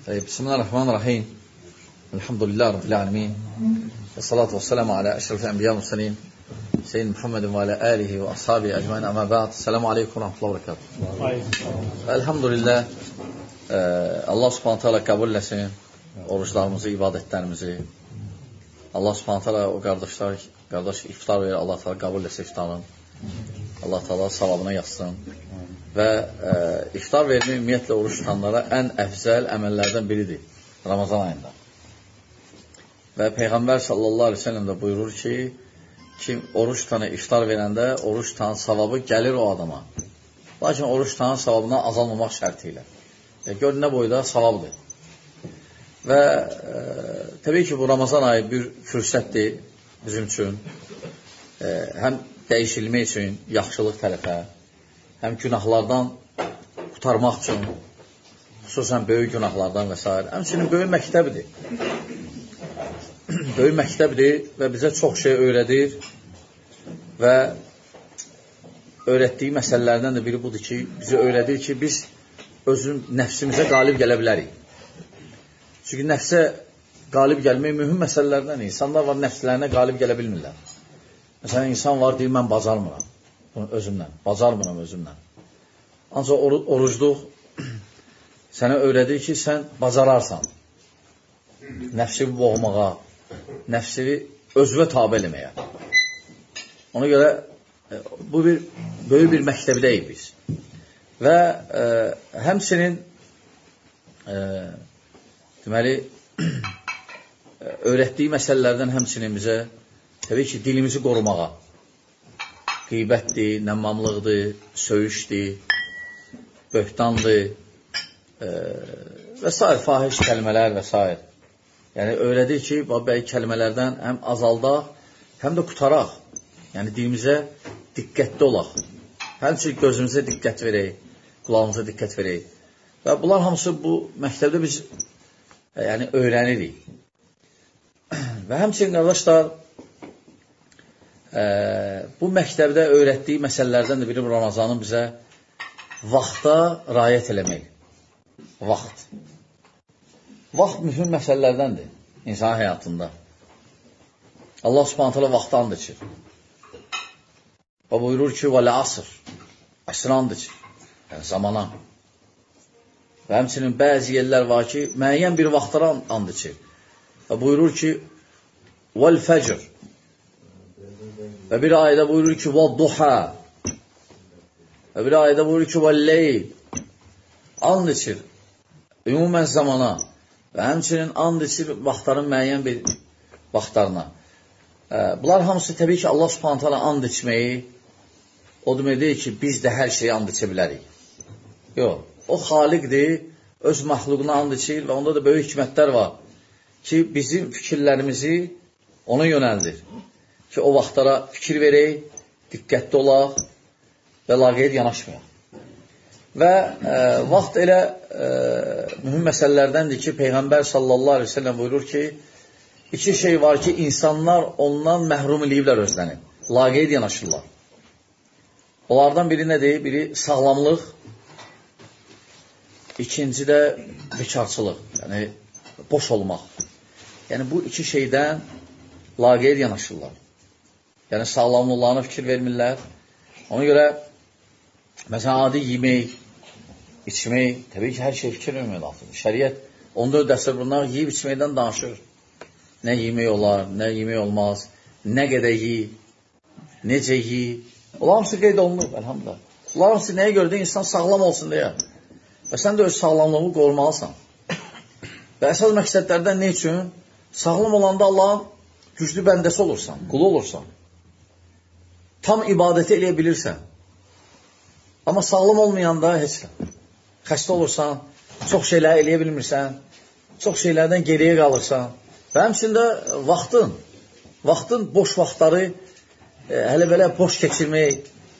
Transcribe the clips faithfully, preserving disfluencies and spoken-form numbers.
Bismillahirrahmanirrahim. Elhamdülillah Rabbil alemin. Ve salatu ve selamu ala eşrefil enbiya mussalin. Seyyid Muhammedin ve ala alihi ve ashabihi ecmaîn amma ba'd. Selamun aleyküm ve rahmetullahi ve berekatuhu. Elhamdülillah Allah Subhanahu taala qəbul etsin oruçlarımızı, ibadətlərimizi. Allah Subhanahu taala o qardaşlar, qardaş iftar verir, Allah taala qəbul etsin iftarın. Allah taala savabına yazsın. Və e, iftar vermək ümumiyyətlə oruç tutanlara ən əfzəl əməllərdən biridir Ramazan ayında. Və Peyğəmbər sallallahu aleyhi ve sellem də buyurur ki, kim oruç tutanı iftar verəndə oruç tutanın savabı gəlir o adama. Lakin oruç tutanın savabına azalmamaq şərti ilə. E, gör nə boyda savabdır. Və e, təbii ki, bu Ramazan ayı bir fürsətdir bizim üçün. E, həm dəyişilmək üçün, yaxşılıq tərəfə, həm günahlardan qutarmaq üçün, xüsusən böyük günahlardan və s. Həmçinin böyük məktəbdir. Böyük məktəbdir və bizə çox şey öyrədir və öyrətdiyi məsələlərdən də biri budur ki, bizə öyrədir ki, biz özün nəfsimizə qalib gələ bilərik. Çünki nəfsə qalib gəlmək mühüm məsələlərdən. İnsanlar var, nəfslərinə qalib gələ bilmirlər. Məsələn, insan var, deyir, mən bacarmıram özümdən, bacarmıram özümdən. Ancaq or orucluq sənə öyrədir ki, sən bacararsan. Nəfsini boğmağa, nəfsini özünə tabe eləməyə. Ona görə bu bir böyük bir məktəbdəyik biz. Və e, həmçinin e, deməli öyrətdiyi məsələlərdən həmçinin bizə təbii ki, dilimizi qorumağa, qeybətdir, nəmmamlıqdır, söyüşdir, böhtandır e, və s. fahiş kəlmələr və s. Yəni, öyrədir ki, bəy kəlmələrdən həm azaldaq, həm də qutaraq. Yəni, dilimizə diqqətli olaq. Həmçinin gözümüzə diqqət verək, qulağımıza diqqət verək. Və bunlar hamısı bu məktəbdə biz e, yəni, öyrənirik. Və həmçinin, qardaşlar, e, bu məktəbdə öyrətdiyi məsələlərdən də biri Ramazanın bizə vaxta riayət eləmək. Vaxt. Vaxt mühüm məsələlərdəndir insan həyatında. Allah Subhanahu taala vaxtı and içir. Və buyurur ki, vəl-əsr, əsr and içir. Yəni, zamana. Və həmçinin bəzi yerlər var ki, müəyyən bir vaxtlara and içir. Və buyurur ki, vəl-fəcr. Və bir ayədə buyurur ki, vəl-duha. Və bir ayədə buyurur ki, vəl-leyl. And içir. Ümumən zamana. Və həmçinin and içir vaxtların müəyyən bir vaxtlarına. Bunlar hamısı təbii ki, Allah Subhanahu taala and içməyi o demək deyil ki, biz də hər şeyi and içə bilərik. Yox. O xaliqdir, öz məxluquna and içir və onda da böyük hikmətlər var ki, bizim fikirlərimizi ona yönəldir. Ki, o vaxtlara fikir verək, diqqətli olaq və laqeyd yanaşmayaq. Və e, vaxt elə e, mühüm məsələlərdəndir ki, Peyğəmbər sallallahu aleyhi ve sellem buyurur ki, iki şey var ki, insanlar ondan məhrum eləyiblər özlərini. Laqeyd yanaşırlar. Onlardan biri nədir? Biri sağlamlıq, ikinci də bekarçılıq, yəni boş olmaq. Yəni bu iki şeydən laqeyd yanaşırlar. Yəni sağlamlıqlarına fikir vermirlər. Ona görə məsələn, adi yemək, içmək, təbii ki, hər şey fikir vermək lazımdır. Şəriət on dörd əsr bunlar yiyib içməkdən danışır. Nə yemək olar, nə yemək olmaz, nə qədər yiy, necə yiy. Onlar hamısı qeyd olunur, əlhamdülillah. Onlar hamısı nəyə görə də insan sağlam olsun deyə. Və sən də öz sağlamlığını qorumalısan. Və əsas məqsədlərdən nə üçün? Sağlam olanda Allahın güclü bəndəsi olursan, qulu olursan. Tam ibadəti eləyə bilirsən. Amma sağlam olmayanda heç nə. Xəstə olursan, çox şeylər eləyə bilmirsən, çox şeylərdən geriyə qalırsan. Və həmçində vaxtın, vaxtın boş vaxtları e, hələ belə boş keçirmək,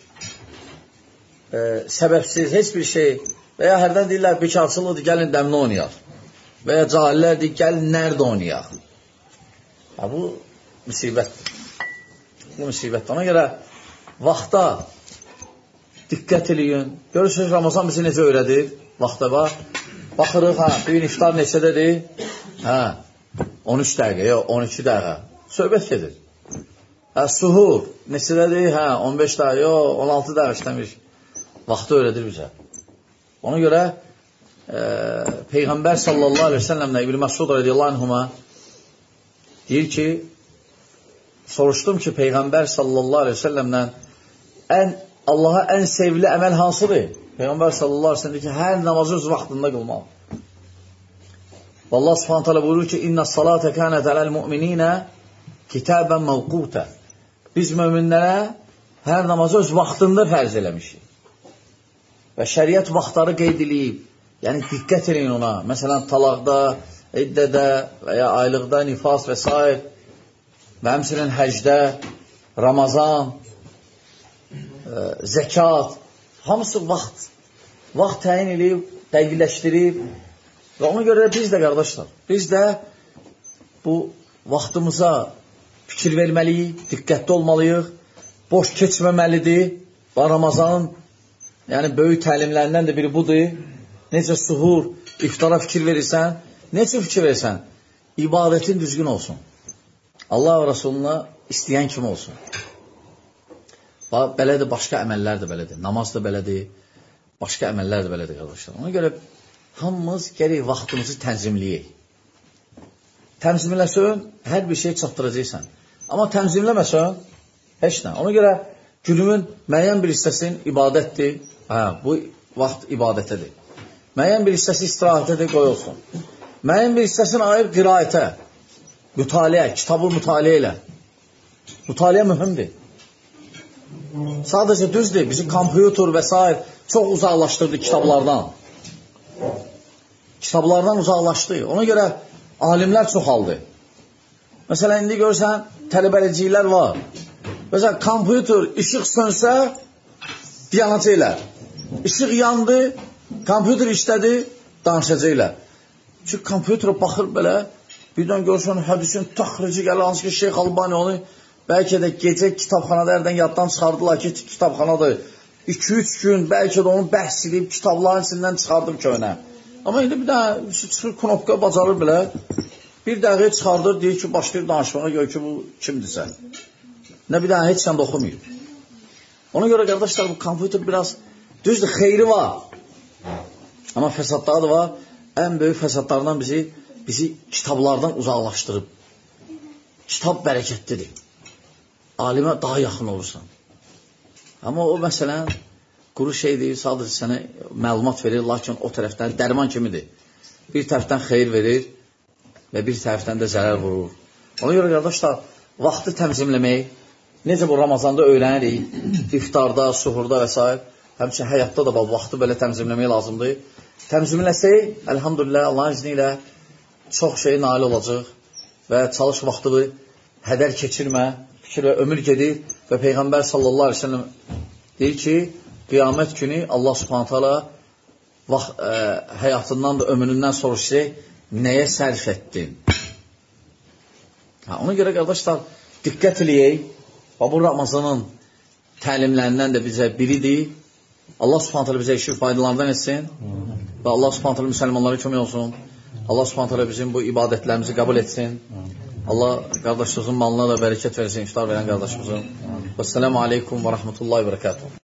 e, səbəbsiz, heç bir şey və ya hərdən deyirlər, bekarçılıqdır, gəlin dəmni oynayaq. Və ya cahillər deyir, gəlin nərdə oynayaq. Ha, bu müsibətdir. Bu müsibətdir. Ona görə vaxta diqqət eləyin. Görürsünüz, Ramazan bizi necə öyrədir? Vaxta var. Baxırıq, hə, bir gün iftar neçədədir? Hə, on üç dəqiqə, yox, on iki dəqiqə. Söhbət gedir. Hə, suhur neçədədir? Hə, on beş dəqiqə, yox, on altı dəqiqə işləmiş. Vaxtı öyrədir bizə. Ona görə e, Peyğəmbər sallallahu aleyhi ve sellemlə İbn Məsud radiyallahu anhuma deyir ki, soruşdum ki, Peyğəmbər sallallahu aleyhi ve sellemlə ən, Allaha ən sevgili əməl hansıdır? Peyğəmbər sallallahu aleyhi ve sellem deyir ki, hər namazı öz vaxtında qılmaq. Allah subhanahu teala buyurur ki, İnna salate kânət aləl mu'mininə kitəbən məvqutə. Biz möminlərə hər namazı öz vaxtında fərz eləmişik. Və şəriət vaxtları qeyd edilib. Yəni, diqqət edin ona. Məsələn, talaqda, iddədə və ya aylıqda, nifas və s. Və həmçinin həcdə, Ramazan, ə, zəkat, hamısı vaxt. Vaxt təyin edib, dəqiqləşdirib. Və ona görə biz də, qardaşlar, biz də bu vaxtımıza fikir verməliyik, diqqətli olmalıyıq, boş keçməməlidir. Və Ramazanın yəni, böyük təlimlərindən də biri budur. Necə suhur, iftara fikir verirsən, necə fikir verirsən? İbadətin düzgün olsun. Allah və Rasuluna istəyən kimi olsun. Belədir, başqa əməllər də belədir. Namaz da belədir, başqa əməllər də belədir, qardaşlar. Ona görə hamımız gərək vaxtımızı tənzimləyək. Tənzimləsən, hər bir şey çatdıracaqsan. Amma tənzimləməsən, heç nə. Ona görə günümün müəyyən bir hissəsinin ibadətdir. Hə, bu vaxt ibadətədir. Müəyyən bir hissəsi istirahətədir, qoy olsun. Müəyyən bir hissəsini ayıb qiraətə, mütaliə, kitabı mütaliə ilə. Mütaliə mühümdir. Sadəcə düzdür, bizi kompüter və s. çox uzaqlaşdırdı kitablardan. Kitablardan uzaqlaşdı. Ona görə alimlər çoxaldı. Məsələn, indi görürsən, tələbəliciklər var. Məsələn, kompüter, işıq sönsə, dayanacaqlar. İşıq yandı, kompüter işlədi, danışacaqlar. Çünki kompüterə baxır belə, birdən görürsən, hədisin təxrici gəlir, hansı ki, Şeyx Albani onu bəlkə də gecə kitabxanada ərdən yaddan çıxardılar ki, kitabxanadır. iki üç gün bəlkə də onu bəhs edib, kitabların içindən çıxardım köyünə. Amma indi bir dənə çıxır, knopka bacarır belə, bir dəqiqə çıxardır, deyir ki, başlayır danışmağa, gör ki, bu kimdirsə. Nə bir dənə heç sən də oxumayıb. Ona görə, qardaşlar, bu kompüter biraz, düzdür, xeyri var. Amma fəsadları da var. Ən böyük fəsadlardan bizi, bizi kitablardan uzaqlaşdırıb. Kitab bərəkətlidir. Alimə daha yaxın olursan. Amma o məsələn, quru şeydir, sadəcə sənə məlumat verir, lakin o tərəfdən dərman kimidir. Bir tərəfdən xeyir verir və bir tərəfdən də zərər vurur. Ona görə, qardaşlar, vaxtı təmzimləmək, necə bu Ramazanda öyrənirik, iftarda, suhurda və s. Həmçin həyatda da bu vaxtı belə təmzimləmək lazımdır. Təmzimləsək, əlhamdülillah, Allahın izni ilə çox şey nail olacaq və çalış vaxtını hədər keçirmə, fikir və ömür gedir və Peyğəmbər sallallahu aleyhi ve sellem deyir ki, qiyamət günü Allah subhanahu teala vaxt, ə, həyatından da ömründən soruşacaq, nəyə sərf etdin? Ha, ona görə, qardaşlar, diqqət eləyək. Bu Ramazanın təlimlərindən də bizə biridir. Allah subhanahu teala bizə işi faydalardan etsin və Allah subhanahu teala müsəlmanlara kömək olsun. Allah subhanahu teala bizim bu ibadətlərimizi qəbul etsin. Allah qardaşımızın malına da bərəkət versin, iftar verən qardaşımızın. Vəssalamu aleykum və rəhmətullahi və bərəkatuhu.